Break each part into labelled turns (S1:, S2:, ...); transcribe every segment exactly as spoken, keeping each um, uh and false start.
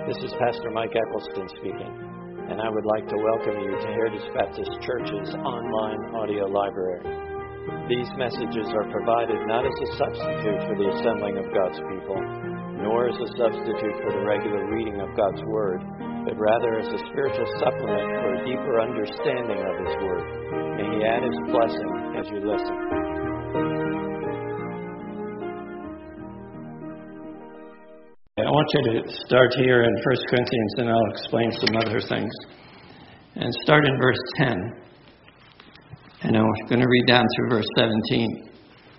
S1: This is Pastor Mike Eccleston speaking, and I would like to welcome you to Heritage Baptist Church's online audio library. These messages are provided not as a substitute for the assembling of God's people, nor as a substitute for the regular reading of God's Word, but rather as a spiritual supplement for a deeper understanding of His Word. May He add His blessing as you listen. I want you to start here in First Corinthians, and I'll explain some other things. And start in verse ten. And I'm going to read down through verse seventeen.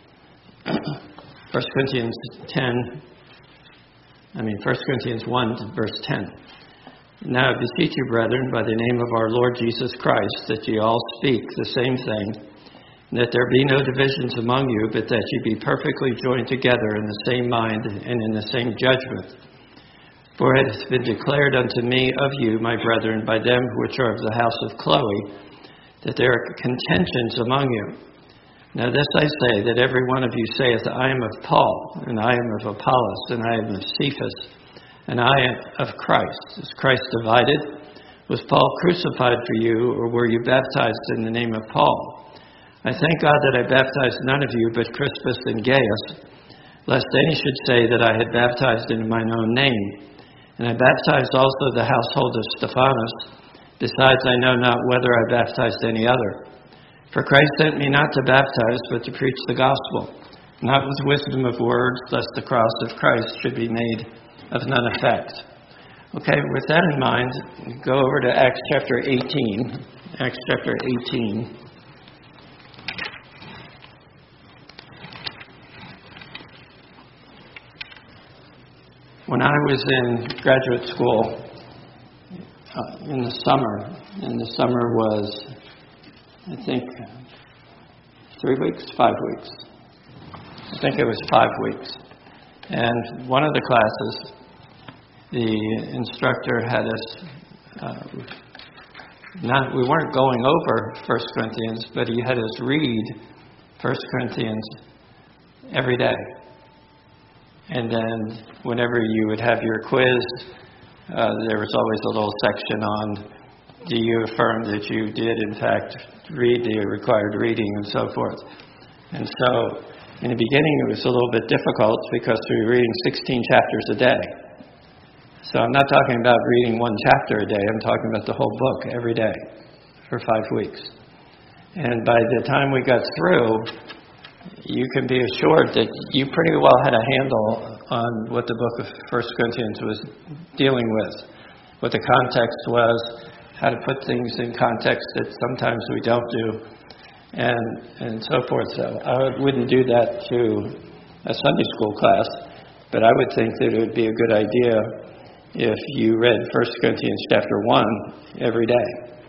S1: First Corinthians ten, I mean First Corinthians one, verse ten. Now I beseech you, brethren, by the name of our Lord Jesus Christ, that ye all speak the same thing, and that there be no divisions among you, but that ye be perfectly joined together in the same mind and in the same judgment. For it hath been declared unto me of you, my brethren, by them which are of the house of Chloe, that there are contentions among you. Now this I say, that every one of you saith, I am of Paul, and I am of Apollos, and I am of Cephas, and I am of Christ. Is Christ divided? Was Paul crucified for you, or were you baptized in the name of Paul? I thank God that I baptized none of you but Crispus and Gaius, lest any should say that I had baptized in mine own name. And I baptized also the household of Stephanas. Besides, I know not whether I baptized any other. For Christ sent me not to baptize, but to preach the gospel, not with wisdom of words, lest the cross of Christ should be made of none effect. Okay, with that in mind, go over to Acts chapter eighteen. Acts chapter eighteen. When I was in graduate school uh, in the summer, and the summer was, I think, three weeks, five weeks. I think it was five weeks. And one of the classes, the instructor had us, uh, not, we weren't going over First Corinthians, but he had us read First Corinthians every day. And then whenever you would have your quiz, uh, there was always a little section on, do you affirm that you did, in fact, read the required reading and so forth. And so in the beginning it was a little bit difficult because we were reading sixteen chapters a day. So I'm not talking about reading one chapter a day. I'm talking about the whole book every day for five weeks. And by the time we got through, you can be assured that you pretty well had a handle on what the book of First Corinthians was dealing with, what the context was, how to put things in context that sometimes we don't do, and and so forth. So I wouldn't do that to a Sunday school class, but I would think that it would be a good idea if you read First Corinthians chapter one every day.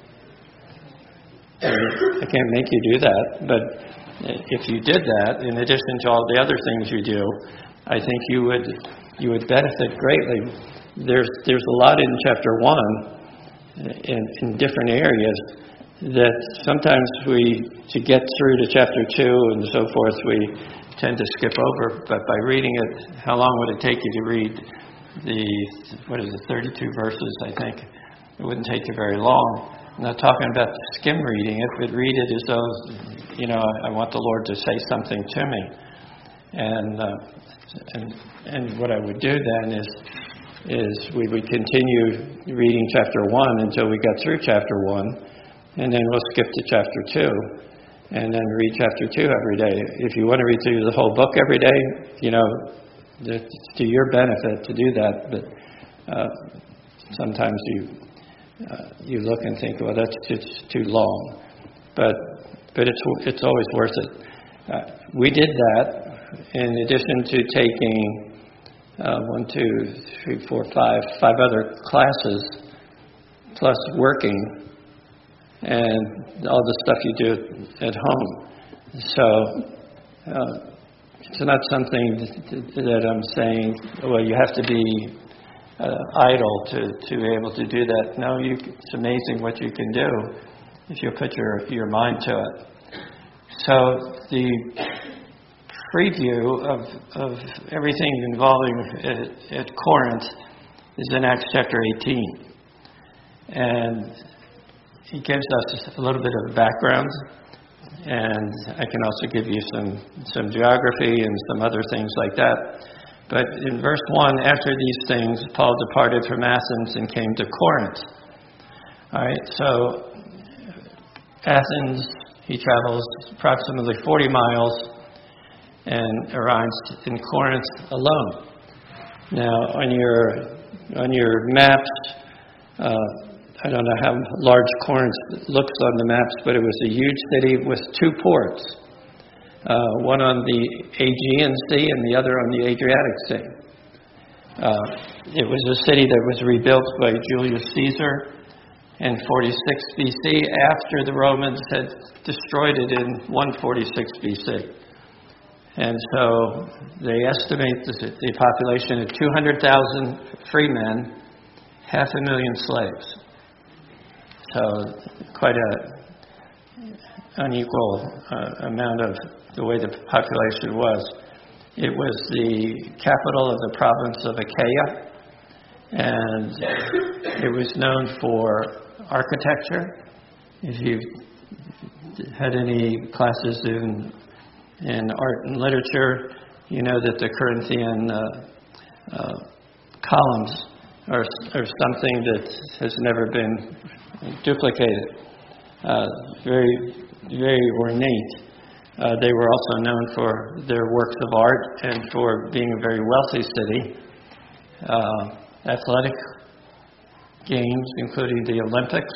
S1: And I can't make you do that, but if you did that, in addition to all the other things you do, I think you would you would benefit greatly. There's there's a lot in chapter one in, in different areas that sometimes we, to get through to chapter two and so forth, we tend to skip over. But by reading it, how long would it take you to read the, what is it, thirty-two verses, I think? It wouldn't take you very long. I'm not talking about skim reading it, but read it as though, you know, I want the Lord to say something to me. And uh, and and what I would do then is is we would continue reading chapter one until we got through chapter one, and then we'll skip to chapter two, and then read chapter two every day. If you want to read through the whole book every day, you know, it's to your benefit to do that. But uh, sometimes you. Uh, you look and think, well, that's it's too long, but but it's it's always worth it. Uh, we did that in addition to taking uh, one, two, three, four, five, five other classes, plus working and all the stuff you do at home. So uh, it's not something that I'm saying, well, you have to be Uh, idle to, to be able to do that. No, you, it's amazing what you can do if you put your, your mind to it. So the preview of, of everything involving at, at Corinth is in Acts chapter eighteen. And he gives us a little bit of background, and I can also give you some, some geography and some other things like that. But in verse one, after these things, Paul departed from Athens and came to Corinth. All right, so Athens, he travels approximately forty miles and arrives in Corinth alone. Now, on your on your maps, uh, I don't know how large Corinth looks on the maps, but it was a huge city with two ports, uh, one on the Aegean Sea and the other on the Adriatic Sea. Uh, it was a city that was rebuilt by Julius Caesar in forty-six B C after the Romans had destroyed it in one forty-six B C. And so they estimate the, the population at two hundred thousand free men, half a million slaves. So quite a unequal uh, amount of the way the population was. It was the capital of the province of Achaia, and it was known for architecture. If you've had any classes in in art and literature, you know that the Corinthian uh, uh, columns are, are something that has never been duplicated. Uh, very, very ornate. Uh, they were also known for their works of art and for being a very wealthy city. Uh, athletic games, including the Olympics,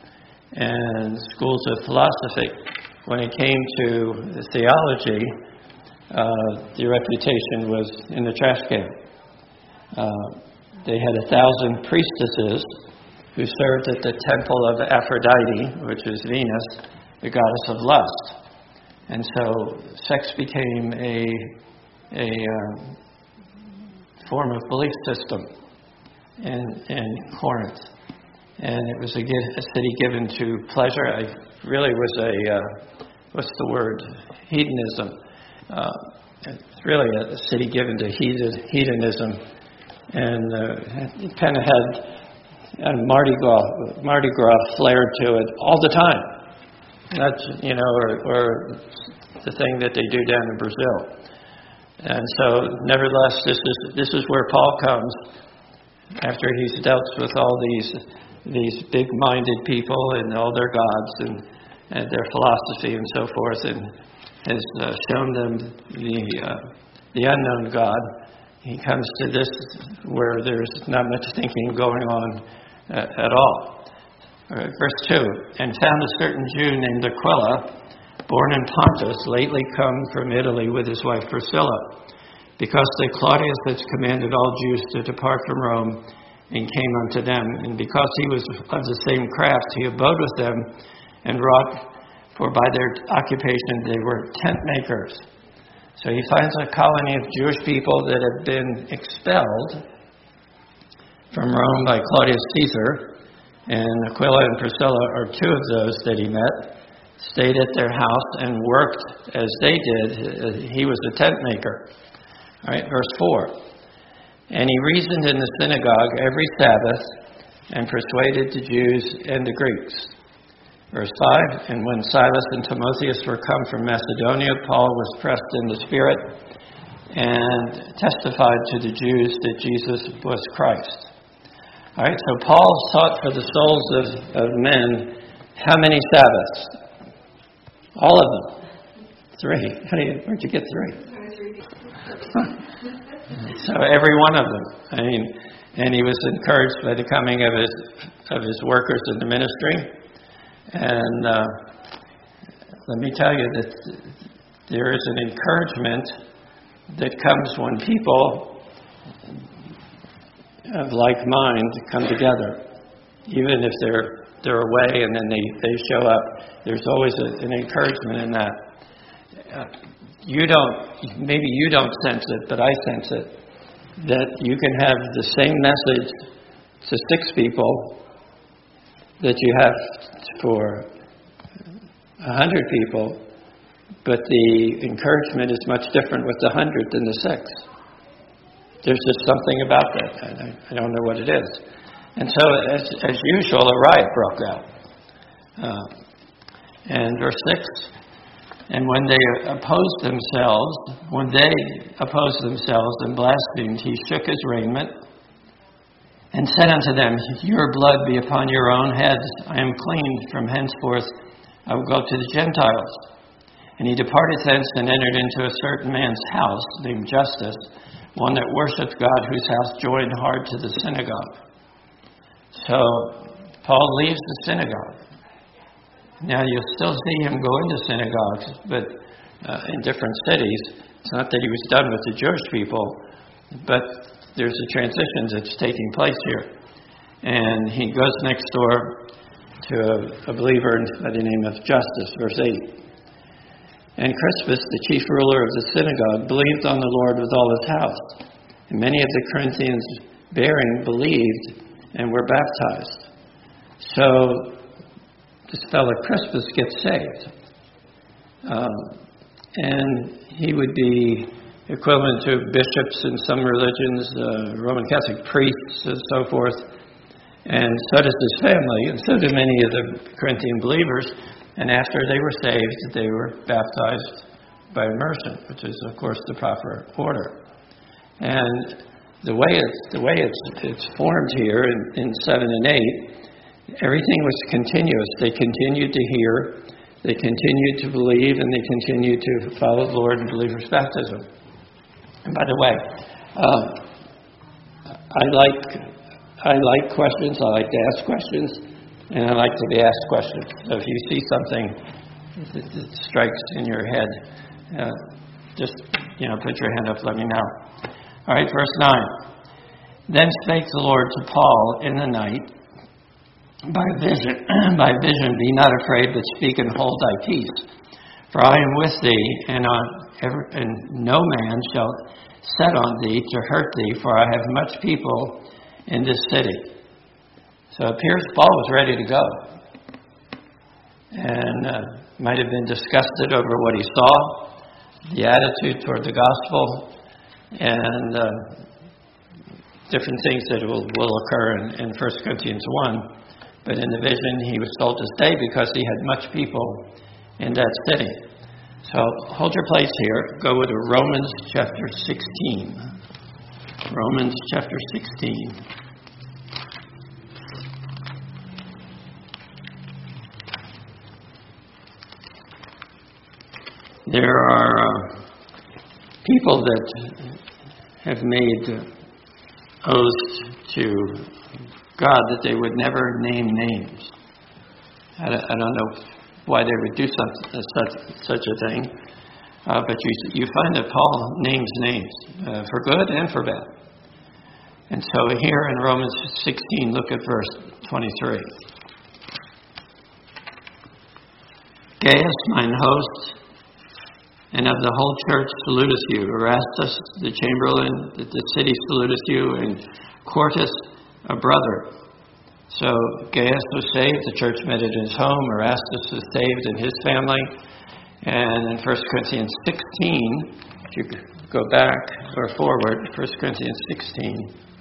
S1: and schools of philosophy. When it came to theology, uh, the reputation was in the trash can. Uh, they had a thousand priestesses who served at the temple of Aphrodite, which is Venus, the goddess of lust. And so sex became a, a uh, form of belief system in, in Corinth. And it was a, a city given to pleasure. I really was a, uh, what's the word, hedonism. Uh, it's really a city given to hedonism. And uh, it kind of had a Mardi Gras, Mardi Gras flair to it all the time. That's, you know, or, or the thing that they do down in Brazil. And so, nevertheless, this is this is where Paul comes after he's dealt with all these these big-minded people and all their gods and, and their philosophy and so forth, and has uh, shown them the uh, the unknown God. He comes to this where there's not much thinking going on uh, at all. Uh, verse two, and found a certain Jew named Aquila, born in Pontus, lately come from Italy with his wife Priscilla, because that Claudius had commanded all Jews to depart from Rome, and came unto them. And because he was of the same craft, he abode with them, and wrought, for by their occupation they were tent makers. So he finds a colony of Jewish people that have been expelled from Rome by Claudius Caesar. And Aquila and Priscilla are two of those that he met, stayed at their house and worked as they did. He was a tent maker. All right, verse four. And he reasoned in the synagogue every Sabbath and persuaded the Jews and the Greeks. Verse five. And when Silas and Timotheus were come from Macedonia, Paul was pressed in the Spirit and testified to the Jews that Jesus was Christ. All right, so Paul sought for the souls of, of men. How many Sabbaths? All of them. Three. How do you, where'd you get three? So every one of them. I mean, and he was encouraged by the coming of his of his workers in the ministry. And uh, let me tell you that there is an encouragement that comes when people of like mind come together, even if they're they're away and then they, they show up. There's always a, an encouragement in that. Uh, you don't, maybe you don't sense it, but I sense it, that you can have the same message to six people that you have for a hundred people, but the encouragement is much different with the hundred than the six. there's just something about that. I, I don't know what it is. And so, as, as usual, a riot broke out. Uh, and verse six, and when they opposed themselves, when they opposed themselves and blasphemed, he shook his raiment and said unto them, your blood be upon your own heads. I am clean. From henceforth I will go to the Gentiles. And he departed thence and entered into a certain man's house named Justus, one that worshipped God, whose house joined hard to the synagogue. So Paul leaves the synagogue. Now you'll still see him go into synagogues, but uh, in different cities. It's not that he was done with the Jewish people, but there's a transition that's taking place here. And he goes next door to a, a believer by the name of Justus, verse eight. And Crispus, the chief ruler of the synagogue, believed on the Lord with all his house. And many of the Corinthians bearing believed and were baptized. So this fellow Crispus gets saved. Um, and he would be equivalent to bishops in some religions, uh, Roman Catholic priests, and so forth. And so does his family, and so do many of the Corinthian believers. And after they were saved, they were baptized by immersion, which is, of course, the proper order. And the way it's the way it's it's formed here in, in seven and eight, everything was continuous. They continued to hear, they continued to believe, and they continued to follow the Lord in believers' baptism. And by the way, uh, I like I like questions. I like to ask questions, and I like to be asked questions. So if you see something that, that strikes in your head, uh, just you know, put your hand up. Let me know. All right, verse nine. Then spake the Lord to Paul in the night by vision. By vision, be not afraid, but speak and hold thy peace. For I am with thee, and on every, and no man shall set on thee to hurt thee. For I have much people in this city. So it appears Paul was ready to go, and uh, might have been disgusted over what he saw, the attitude toward the gospel, and uh, different things that will, will occur in, in First Corinthians one. But in the vision, he was told to stay because he had much people in that city. So hold your place here. Go to Romans chapter sixteen. Romans chapter sixteen. There are uh, people that have made oaths to God that they would never name names. I don't, I don't know why they would do such, such, such a thing, uh, but you, you find that Paul names names, uh, for good and for bad. And so here in Romans sixteen, look at verse twenty-three. Gaius, mine host, and of the whole church saluteth you. Erastus, the chamberlain, that the city saluteth you, and Quartus, a brother. So Gaius was saved. The church met at his home. Erastus was saved in his family. And in First Corinthians sixteen, if you go back or forward, First Corinthians sixteen.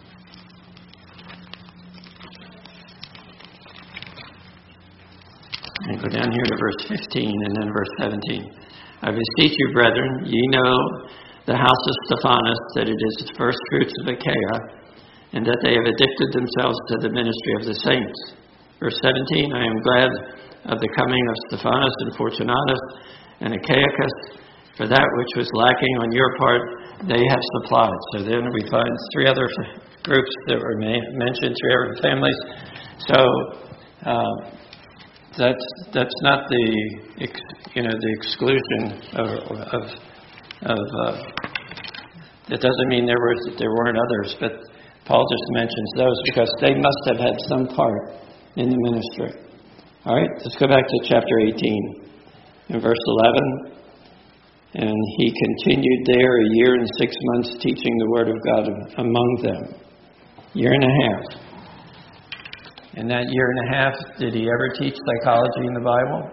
S1: And go down here to verse fifteen and then verse seventeen. I beseech you, brethren, ye know the house of Stephanas, that it is the first fruits of Achaia, and that they have addicted themselves to the ministry of the saints. Verse seventeen, I am glad of the coming of Stephanas and Fortunatus and Achaicus, for that which was lacking on your part they have supplied. So then we find three other groups that were ma- mentioned, three other families. So uh, that's that's not the ex- you know the exclusion of of, of uh, that doesn't mean there were there weren't others, but Paul just mentions those because they must have had some part in the ministry. All right, let's go back to chapter eighteen, in verse eleven. And he continued there a year and six months, teaching the word of God among them. Year and a half. In that year and a half, did he ever teach psychology in the Bible?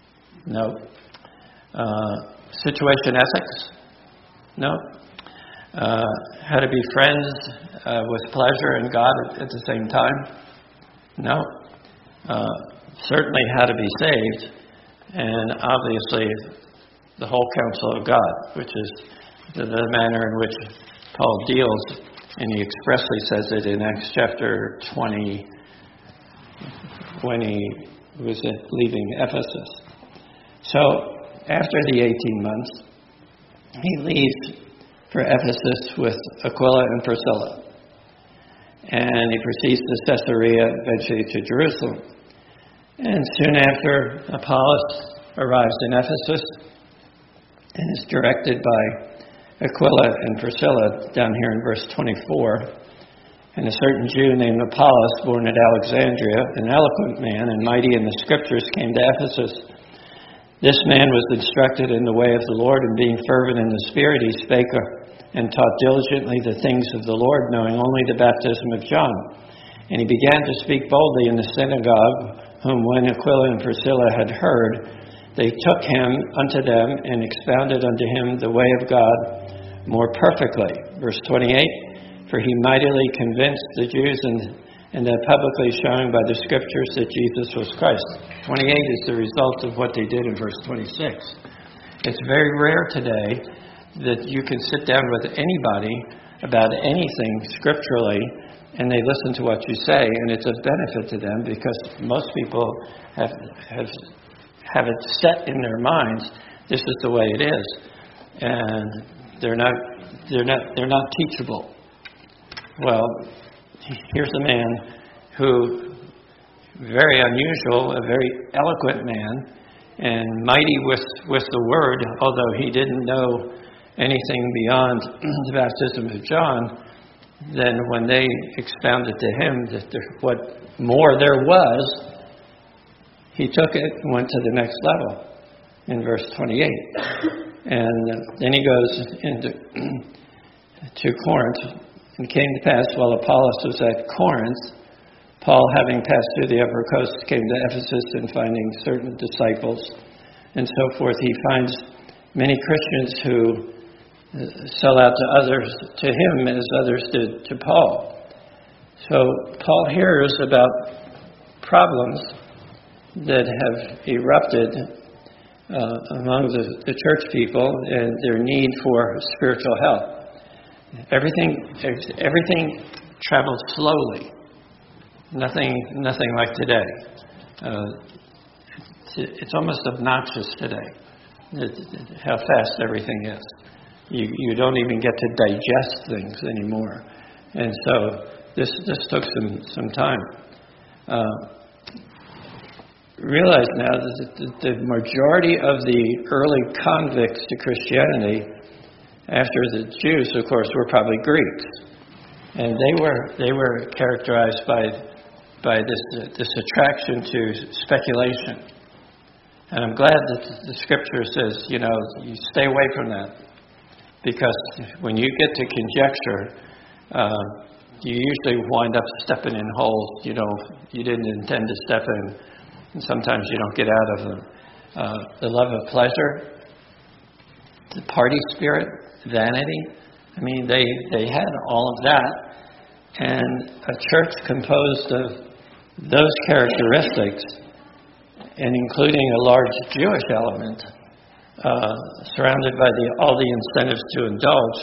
S1: No. Uh, situation ethics? No. uh, how to be friends uh, with pleasure and God at, at the same time? No. Uh, certainly how to be saved, and obviously the whole counsel of God, which is the, the manner in which Paul deals, and he expressly says it in Acts chapter twenty when he was leaving Ephesus. So after the eighteen months, he leaves for Ephesus with Aquila and Priscilla. And he proceeds to Caesarea, eventually to Jerusalem. And soon after, Apollos arrives in Ephesus and is directed by Aquila and Priscilla down here in verse twenty-four. And a certain Jew named Apollos, born at Alexandria, an eloquent man and mighty in the Scriptures, came to Ephesus. This man was instructed in the way of the Lord, and being fervent in the Spirit, he spake and taught diligently the things of the Lord, knowing only the baptism of John. And he began to speak boldly in the synagogue, whom when Aquila and Priscilla had heard, they took him unto them and expounded unto him the way of God more perfectly. Verse twenty-eight, for he mightily convinced the Jews and, and that publicly showing by the Scriptures that Jesus was Christ. twenty-eight is the result of what they did in verse twenty-six. It's very rare today that you can sit down with anybody about anything scripturally and they listen to what you say, and it's a benefit to them because most people have have have it set in their minds this is the way it is, and they're not they're not they're not teachable. Well, here's a man who, very unusual, a very eloquent man, and mighty with with the word, although he didn't know anything beyond the baptism of John. Then when they expounded to him that there, what more there was, he took it and went to the next level in verse twenty-eight. And then he goes into to Corinth. And it came to pass, while Apollos was at Corinth, Paul, having passed through the upper coast, came to Ephesus, and finding certain disciples and so forth, he finds many Christians who sell out to others, to him as others did to Paul. So Paul hears about problems that have erupted uh, among the, the church people and their need for spiritual help. Everything, everything travels slowly. Nothing, nothing like today. Uh, it's, it's almost obnoxious today how fast everything is. You, you don't even get to digest things anymore. And so this this took some, some time. Uh, realize now that the, the majority of the early convicts to Christianity, after the Jews, of course, were probably Greeks. And they were they were characterized by by this this attraction to speculation. And I'm glad that the Scripture says, you know, you stay away from that. Because when you get to conjecture, uh, you usually wind up stepping in holes you know you didn't intend to step in, and sometimes you don't get out of them. Uh, the love of pleasure, the party spirit, vanity. I mean, they they had all of that, and a church composed of those characteristics, and including a large Jewish element. Uh, surrounded by the, all the incentives to indulge,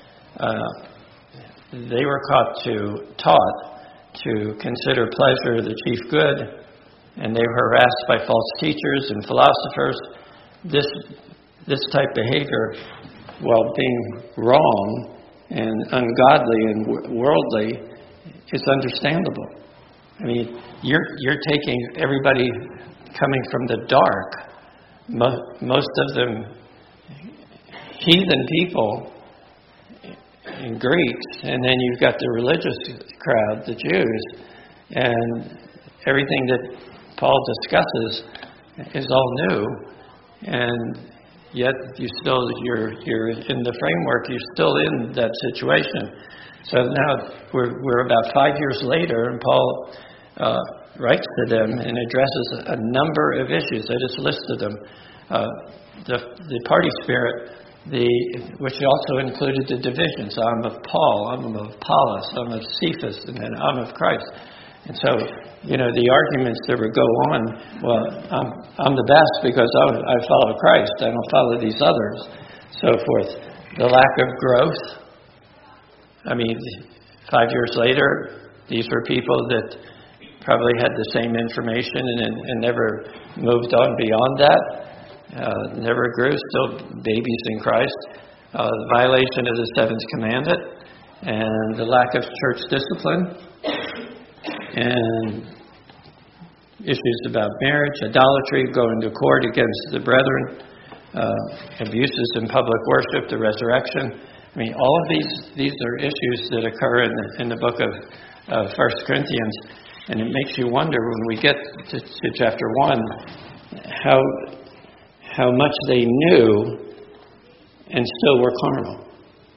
S1: uh, they were caught to, taught to consider pleasure the chief good, and they were harassed by false teachers and philosophers. This this type of behavior, while being wrong and ungodly and worldly, is understandable. I mean, you're you're taking everybody coming from the dark. Most of them heathen people and Greeks, and then you've got the religious crowd, the Jews, and everything that Paul discusses is all new, and yet you still you're you're in the framework, you're still in that situation. So now we're we're about five years later, and Paul uh, writes to them and addresses a number of issues. I just listed them. Uh, the, the party spirit the which also included the divisions. I'm of Paul, I'm of Apollos, I'm of Cephas, and then I'm of Christ. And so, you know, the arguments that would go on, well, I'm, I'm the best because I, I follow Christ, I don't follow these others, so forth. The lack of growth. I mean, five years later, these were people that probably had the same information and, and never moved on beyond that, uh, never grew, still babies in Christ. Uh, the violation of the seventh commandment and the lack of church discipline and issues about marriage, idolatry, going to court against the brethren, uh, abuses in public worship, the resurrection. I mean, all of these these are issues that occur in the, in the book of uh, First Corinthians, and it makes you wonder when we get to, to chapter one how how much they knew and still were carnal.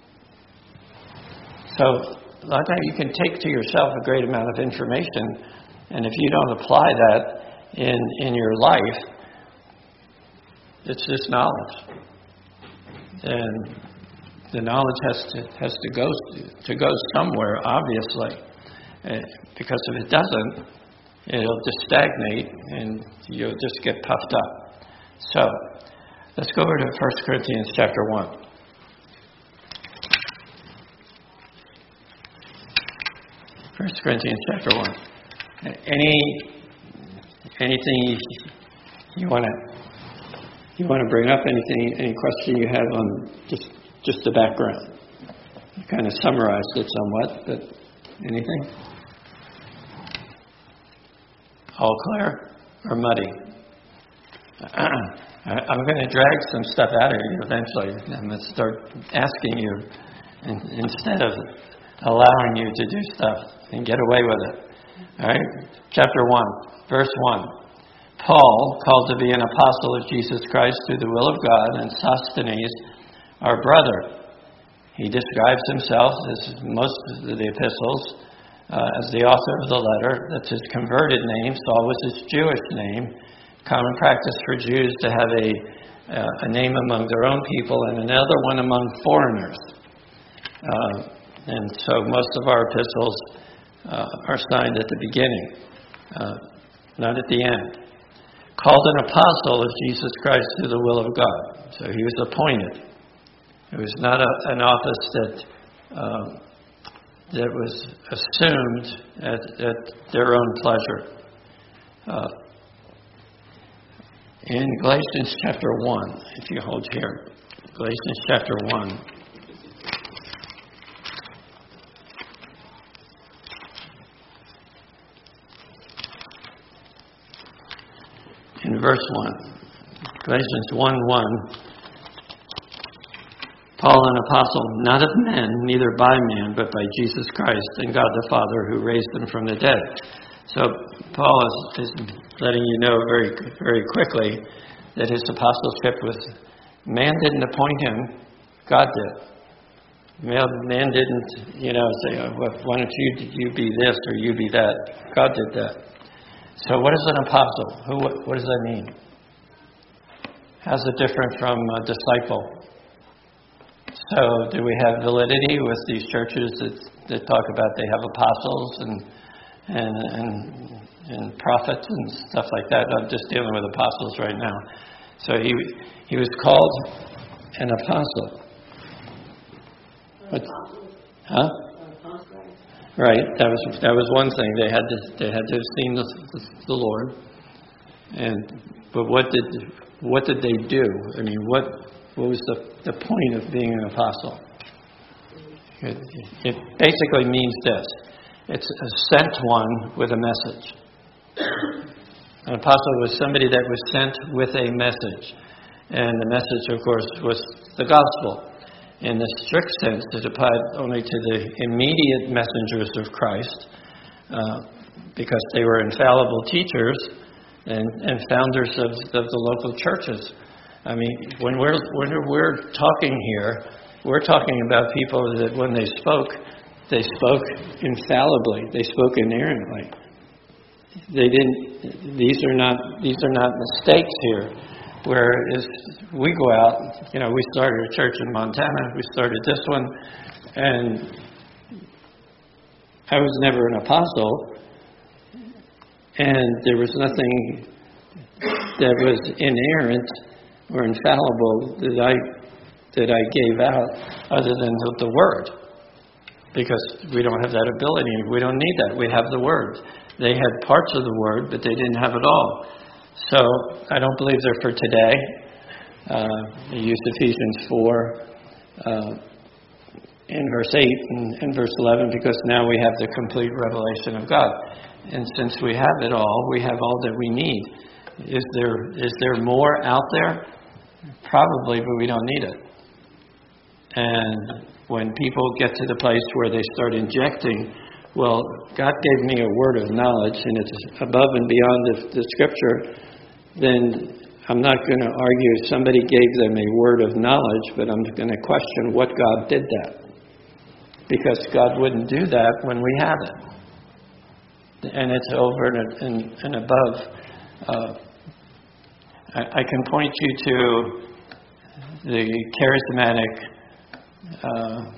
S1: So a lot of times you can take to yourself a great amount of information, and if you don't apply that in in your life, it's just knowledge, and the knowledge has to has to go to go somewhere, obviously, uh, because if it doesn't, it'll just stagnate and you'll just get puffed up. So let's go over to First Corinthians chapter one. First Corinthians chapter one. Any anything you want to you want to bring up? Anything? Any question you have on just just the background? You kind of summarized it somewhat, but anything? All clear or muddy? I'm going to drag some stuff out of you eventually. I'm going to start asking you instead of allowing you to do stuff and get away with it. All right? Chapter one, verse one. Paul, called to be an apostle of Jesus Christ through the will of God, and Sosthenes, our brother. He describes himself, as most of the epistles, uh, as the author of the letter. That's his converted name. Saul was his Jewish name. Common practice for Jews to have a uh, a name among their own people and another one among foreigners. Uh, and so most of our epistles uh, are signed at the beginning, uh, not at the end. Called an apostle of Jesus Christ through the will of God. So he was appointed. It was not a, an office that uh, that was assumed at, at their own pleasure. Uh, in Galatians chapter one, if you hold here, Galatians chapter one. In verse one, Galatians one one, Paul, an apostle, not of men, neither by man, but by Jesus Christ and God the Father who raised him from the dead. So Paul is, is letting you know very very quickly that his apostleship was, man didn't appoint him, God did. Man, man didn't, you know, say, oh, well, why don't you you be this or you be that. God did that. So what is an apostle? Who? What, what does that mean? How's it different from a disciple? So do we have validity with these churches that, that talk about they have apostles and and and and prophets and stuff like that? I'm just dealing with apostles right now. So he he was called an apostle. What? Huh? Right. That was that was one thing. They had to they had to have seen the, the, the Lord. And but what did what did they do? I mean, what what was the the point of being an apostle? It, it basically means this: it's a sent one with a message. An apostle was somebody that was sent with a message, and the message, of course, was the gospel. In the strict sense, it applied only to the immediate messengers of Christ, uh, because they were infallible teachers and, and founders of, of the local churches. I mean, when we're when we're talking here, we're talking about people that when they spoke, they spoke infallibly. They spoke inerrantly. They didn't. These are not. These are not mistakes here. where is we go out, you know, we started a church in Montana, we started this one, and I was never an apostle, and there was nothing that was inerrant or infallible that I that I gave out other than the, the Word, because we don't have that ability. We don't need that. We have the Word. They had parts of the Word, but they didn't have it all. So I don't believe they're for today. Uh, they used Ephesians four uh, in verse eight and, and verse eleven, because now we have the complete revelation of God. And since we have it all, we have all that we need. Is there is there more out there? Probably, but we don't need it. And when people get to the place where they start injecting, well, God gave me a word of knowledge, and it's above and beyond the, the Scripture, then I'm not going to argue somebody gave them a word of knowledge, but I'm going to question what God did that. Because God wouldn't do that when we have it. And it's over and, and, and above. Uh, I, I can point you to the charismatic uh,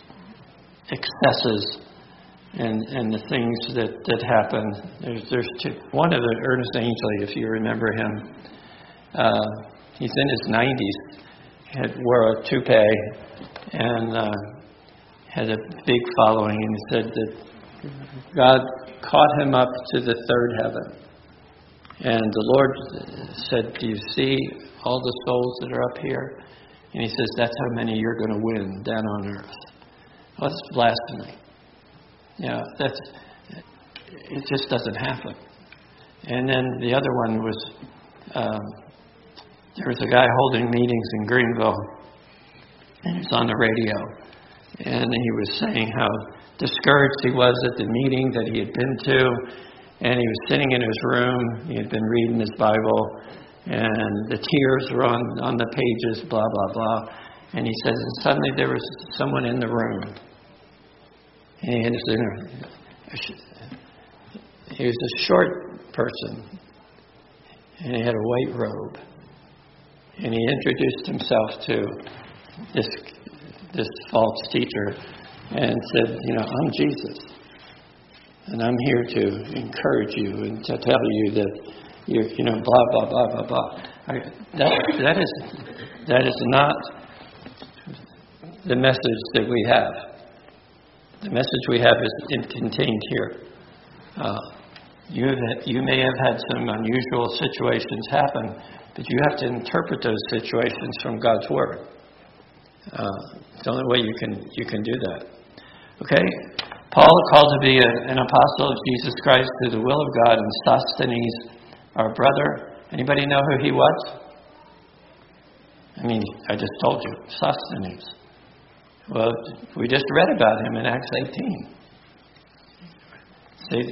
S1: excesses and, and the things that, that happen. There's, there's two, one of the Ernest Ainsley, if you remember him, uh, he's in his nineties, had wore a toupee and uh, had a big following, and he said that God caught him up to the third heaven. And the Lord said, do you see all the souls that are up here? And he says, that's how many you're going to win down on earth. Well, that's blasphemy. Yeah, that's, it just doesn't happen. And then the other one was, um, there was a guy holding meetings in Greenville, and he was on the radio. And he was saying how discouraged he was at the meeting that he had been to. And he was sitting in his room. He had been reading his Bible. And the tears were on, on the pages, blah, blah, blah. And he says, and suddenly there was someone in the room. And he, was in a, he was a short person. And he had a white robe. And he introduced himself to this this false teacher and said, you know, I'm Jesus. And I'm here to encourage you and to tell you that you're, you know, blah, blah, blah, blah, blah. I, that, that is that is not the message that we have. The message we have is in, contained here. Uh, you, you may have had some unusual situations happen, but you have to interpret those situations from God's Word. Uh, it's the only way you can you can do that. Okay? Paul, called to be a, an apostle of Jesus Christ through the will of God, and Sosthenes, our brother. Anybody know who he was? I mean, I just told you, Sosthenes. Well, we just read about him in Acts eighteen. See,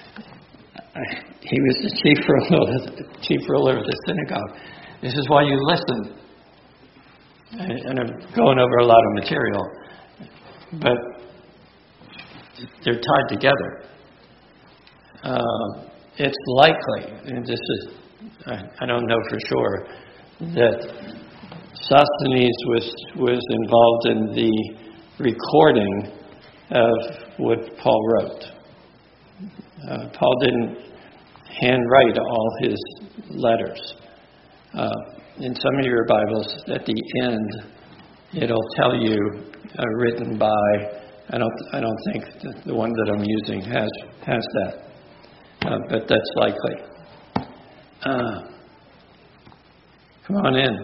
S1: he was the chief ruler, chief ruler of the synagogue. This is why you listen. And I'm going over a lot of material, but they're tied together. Uh, it's likely, and this is, I, I don't know for sure, that Sosthenes was, was involved in the recording of what Paul wrote. Uh, Paul didn't handwrite all his letters. Uh, in some of your Bibles, at the end, it'll tell you uh, written by. I don't. I don't think the, the one that I'm using has has that, uh, but that's likely. Uh, come on in.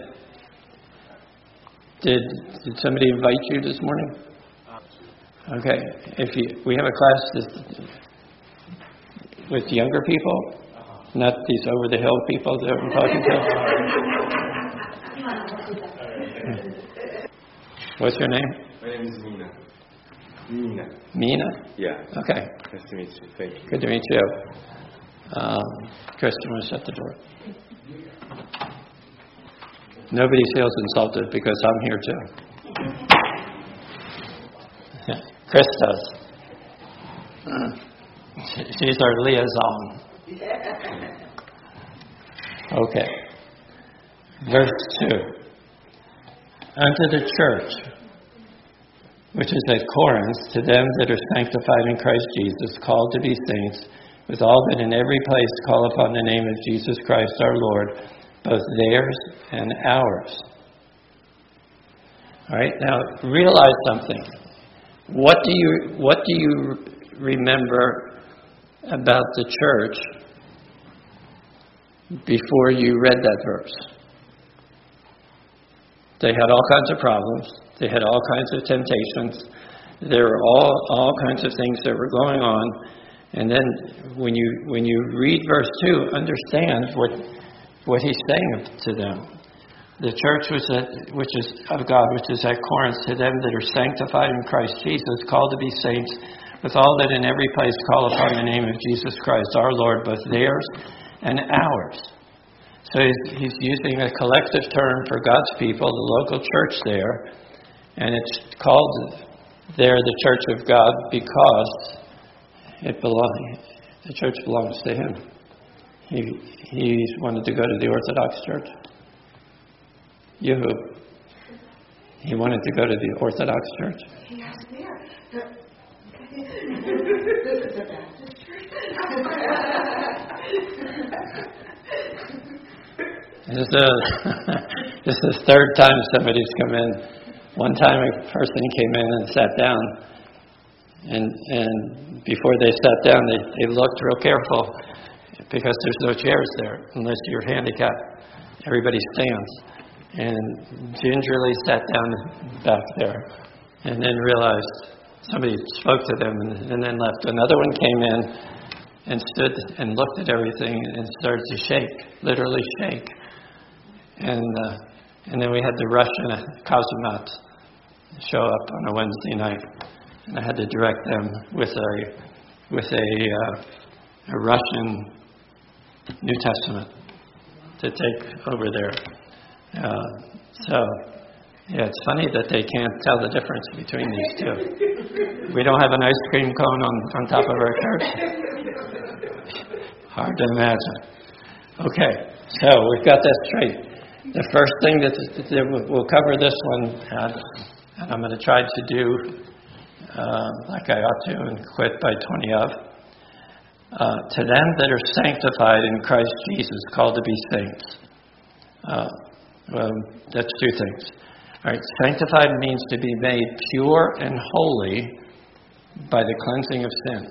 S1: Did Did somebody invite you this morning? Okay. If you, we have a class this, with younger people. Not these over-the-hill people that I'm talking to. What's your name?
S2: My name is Mina. Mina.
S1: Mina?
S2: Yeah.
S1: Okay.
S2: Nice to meet you. Thank you.
S1: Good to meet you. Um, Kristen will shut the door. Nobody feels insulted because I'm here too. Chris does. She's our liaison. Okay. Verse two. Unto the church, which is at Corinth, to them that are sanctified in Christ Jesus, called to be saints, with all that in every place call upon the name of Jesus Christ our Lord, both theirs and ours. All right, now realize something. What do you what do you remember about the church before you read that verse? They had all kinds of problems. They had all kinds of temptations. There were all all kinds of things that were going on. And then when you when you read verse two, understand what what he's saying to them. The church was at, which is of God, which is at Corinth, to them that are sanctified in Christ Jesus, called to be saints, with all that in every place call upon the name of Jesus Christ, our Lord, both theirs and ours. So he's, he's using a collective term for God's people, the local church there, and it's called there the church of God because it belongs. The church belongs to him. He he wanted to go to the Orthodox Church. Yoo-hoo. He wanted to go to the Orthodox Church.
S3: He asked there. This is a Baptist church.
S1: This is the this is the third time somebody's come in. One time a person came in and sat down, and and before they sat down, they, they looked real careful because there's no chairs there unless you're handicapped. Everybody stands. And gingerly sat down back there, and then realized somebody spoke to them, and, and then left. Another one came in and stood and looked at everything and started to shake, literally shake. And uh, and then we had the Russian cosmonaut show up on a Wednesday night, and I had to direct them with a with a, uh, a Russian New Testament to take over there. Uh, so, yeah, it's funny that they can't tell the difference between these two. We don't have an ice cream cone on, on top of our church. Hard to imagine. Okay, so we've got that straight. The first thing that, that we'll cover this one, uh, and I'm going to try to do uh, like I ought to and quit by twenty of. Uh, to them that are sanctified in Christ Jesus, called to be saints. Uh, Well, that's two things. All right, sanctified means to be made pure and holy by the cleansing of sin.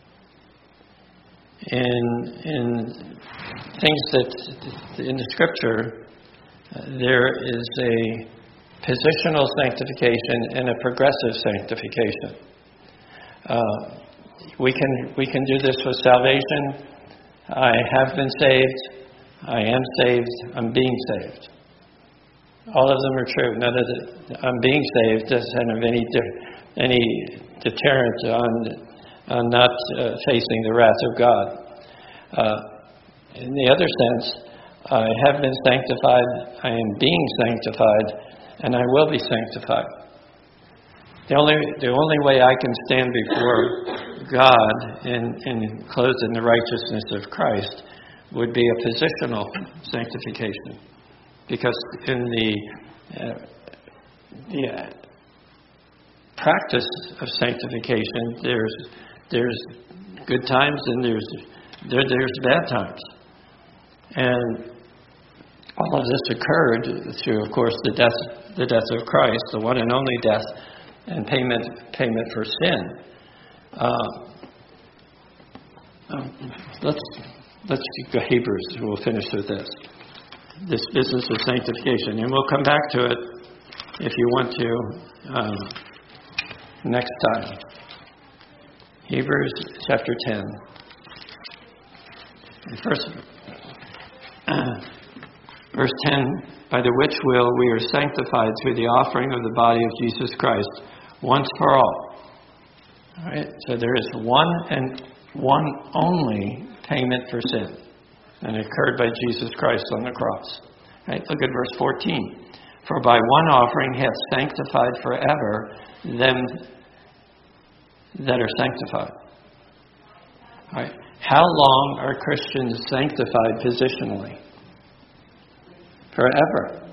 S1: In in things that in the Scripture, uh, there is a positional sanctification and a progressive sanctification. Uh, we can we can do this with salvation. I have been saved. I am saved. I'm being saved. All of them are true. None of the I'm being saved doesn't have any any deterrent on on not uh, facing the wrath of God. Uh, in the other sense, I have been sanctified. I am being sanctified, and I will be sanctified. The only the only way I can stand before God in in clothed in the righteousness of Christ would be a positional sanctification. Because in the, uh, the uh, practice of sanctification, there's there's good times and there's there, there's bad times, and all of this occurred through, of course, the death the death of Christ, the one and only death, and payment payment for sin. Uh, um, let's let's go Hebrews. We'll finish with this. This business of sanctification, and we'll come back to it if you want to um, next time. Hebrews chapter ten. First, uh, verse ten, by the which will we are sanctified through the offering of the body of Jesus Christ, once for all. All right, so there is one and one only payment for sin. And it occurred by Jesus Christ on the cross. Right? Look at verse fourteen. For by one offering hath sanctified forever them that are sanctified. All right. How long are Christians sanctified positionally? forever.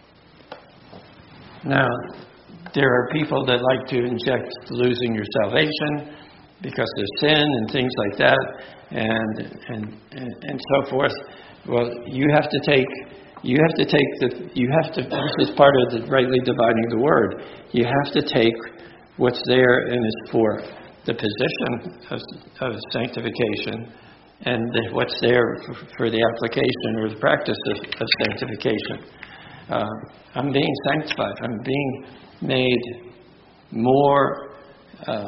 S1: Now, there are people that like to inject losing your salvation because of sin and things like that, and and and, and so forth. Well, you have to take you have to take the you have to. This is part of the rightly dividing the word. You have to take what's there and is for the position of, of sanctification, and the, what's there for, for the application or the practice of, of sanctification. Uh, I'm being sanctified. I'm being made more uh,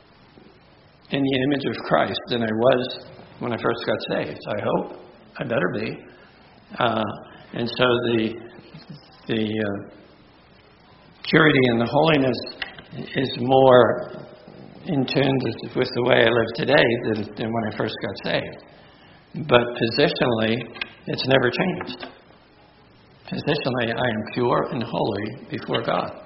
S1: in the image of Christ than I was when I first got saved. I hope. I better be. Uh, and so the the uh, purity and the holiness is more in tune with, with the way I live today than, than when I first got saved. But positionally, it's never changed. Positionally, I am pure and holy before God.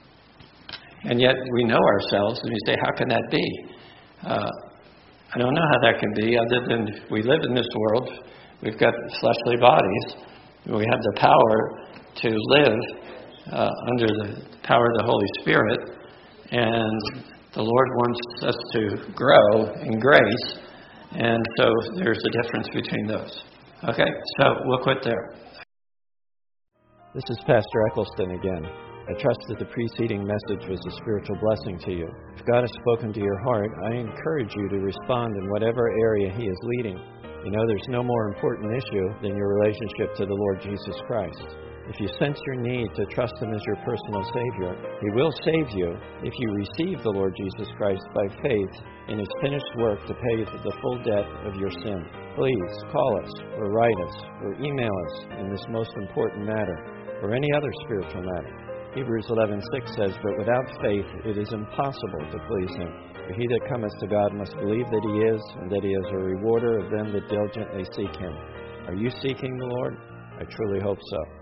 S1: And yet we know ourselves, and we say, how can that be? Uh, I don't know how that can be, other than we live in this world. We've got fleshly bodies. We have the power to live uh, under the power of the Holy Spirit. And the Lord wants us to grow in grace. And so there's a difference between those. Okay, so we'll quit there.
S4: This is Pastor Eccleston again. I trust that the preceding message was a spiritual blessing to you. If God has spoken to your heart, I encourage you to respond in whatever area He is leading. You know, there's no more important issue than your relationship to the Lord Jesus Christ. If you sense your need to trust Him as your personal Savior, He will save you if you receive the Lord Jesus Christ by faith in His finished work to pay the full debt of your sin. Please call us or write us or email us in this most important matter or any other spiritual matter. Hebrews eleven six says, "But without faith it is impossible to please Him. For he that cometh to God must believe that He is, and that He is a rewarder of them that diligently seek Him." Are you seeking the Lord? I truly hope so.